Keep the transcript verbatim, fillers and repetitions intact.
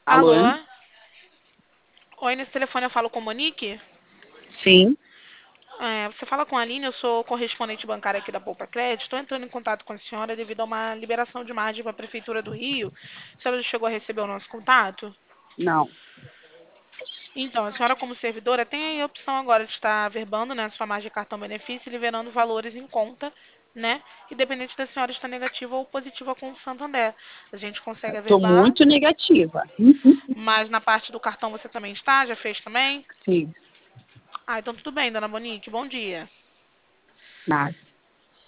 Alô? Alô? Oi, nesse telefone eu falo com Monique? Sim. É, você fala com a Aline, eu sou correspondente bancária aqui da Poupa Crédito. Estou entrando em contato com a senhora devido a uma liberação de margem para a Prefeitura do Rio. A senhora já chegou a receber o nosso contato? Não. Então, a senhora como servidora tem aí a opção agora de estar verbando, né, a sua margem de cartão benefício e liberando valores em conta, né? Independente da senhora estar negativa ou positiva com o Santander. A gente consegue Estou averbar, muito negativa. mas na parte do cartão você também está? Já fez também? Sim. Ah, então tudo bem, dona Monique. Bom dia. Nada.